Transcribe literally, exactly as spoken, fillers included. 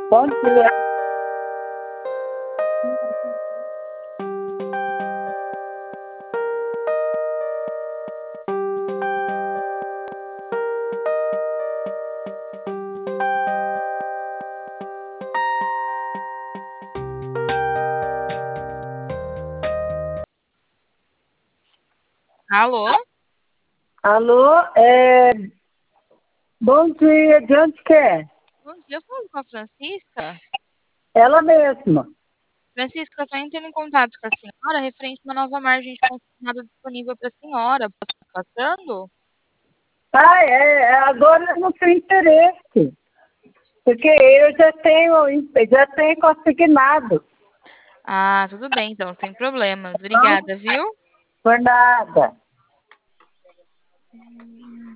Bom dia. Alô? Alô, é... bom dia, de onde que é? Bom dia, eu falo com a Francisca. Ela mesma. Francisca, eu estou entrando em contato com a senhora referente a uma nova margem de consignado disponível para a senhora. Posso estar passando? Ah, é, é, agora eu não tenho interesse, porque eu já tenho, já tenho consignado. Ah, tudo bem, então, sem problemas. Não, Obrigada, viu? por nada.